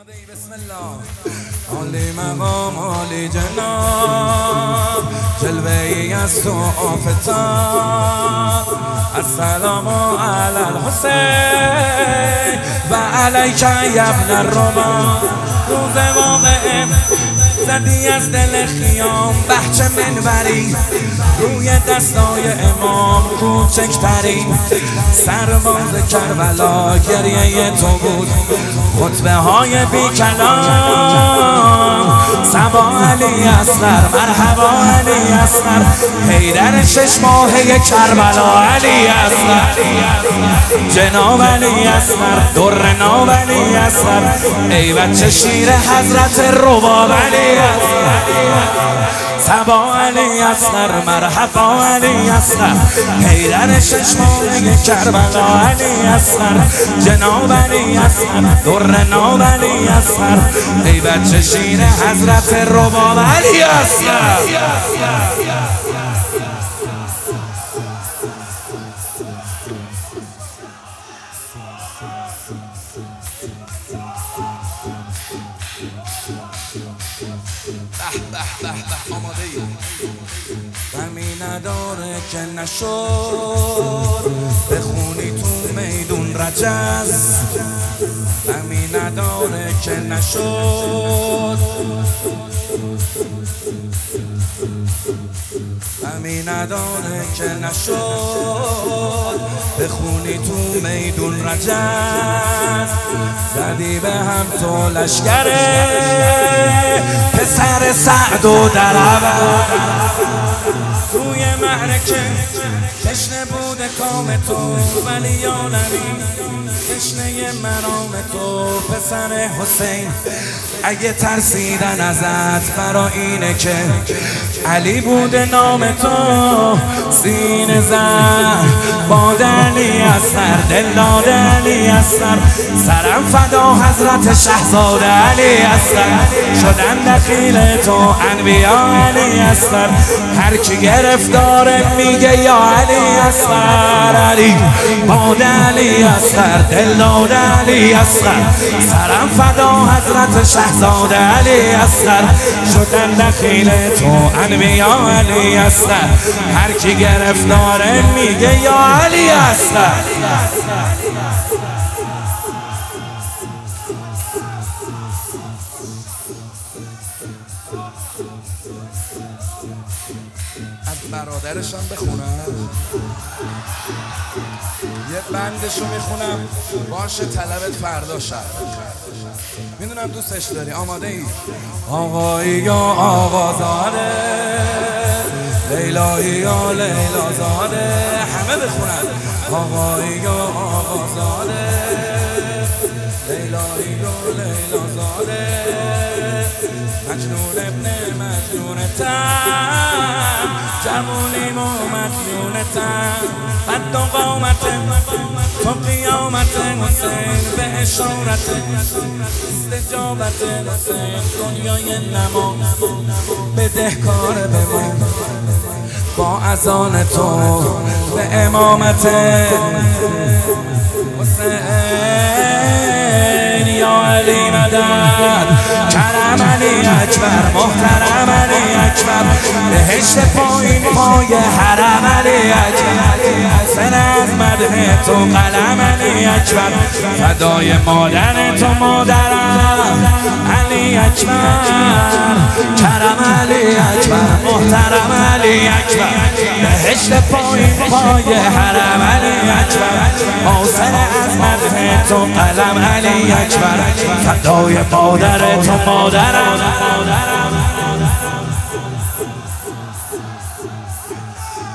بسم الله. عالی مقام عالی جناب، جلوه ای از تو آفتاب. السلام علی الحسین و علیک یا ابن الرباب. روز واقعه زدی از دل خیام، بهچه منبری روی دستای امام کوچکترین سرباز کربلا گریه تو بود. خطبه های بی کلام، صبا علی اصغر، مرحبا علی اصغر، حیدر 6 ماهه کربلا علی اصغر، جناب علی اصغر، در ناب علی اصغر، ای بچه شیر حضرت رباب علی اصغر، صبا علی اصغر، مرحبا علی اصغر، حیدر 6 ماهه کربلا علی اصغر، جناب علی اصغر، در ناب علی اصغر، ای بچه شیر حضرت رباب علی اصغر. آماده ای غمی نداره که نشد بخونی تو میدون رجز، غمی نداره که نشد، غمی نداره که نشد بخونی تو میدون رجز. زدی به هم تو لشکره پسر سعد و درعبد، توی معرکه تشنه بود کام تو ولی عالمی، تشنه مرام تو پسر حسین. اگه ترسیدن ازت برا اینه که علی بوده نام تو، سینه زن باد علی اصغر، دل داده علی اصغر، سرم فدا حضرت شهزاده علی اصغر، شدن دخیل تو انبیا علی اصغر، هر کی گرفتاره میگه یا علی اصغر، علی باد علی اصغر، دل داده علی اصغر، سرم فدا حضرت شهزاده علی اصغر، شدن دخیل تو انبیا علی اصغر، هر کی گرفتاره میگه یا علی اصغر. از برادرشم بخونم، یه بندشو میخونم باشه طلبت فردا شب، میدونم دوستش داری. آماده ای؟ آقایی یا آقازاده، لیلایی یا لیلا زاده، همه بخونن. آقایی یا آقازاده، لیلایی یا لیلا زاده، مجنون ابن مجنون تن، جوونیم و مجنون تن، بد و قامت تو قیامت حسین، به اشارت استجابت حسین، دنیای نما بدهکار به ما، با اذان تو به امامت حسین. یا علی مدد، کرم علی اکبر، محترم علی اکبر، بهشت پایین پای حرم علی اکبر، سر از مدح تو قلم علی اکبر، فدای مادر تو مادرم علی اکبر، کرم علی اکبر، محترم علی اکبر، بهشت پایین پای حرم علی اکبر، سر از مدح تو قلم علی اکبر، فدای مادر تو مادرم.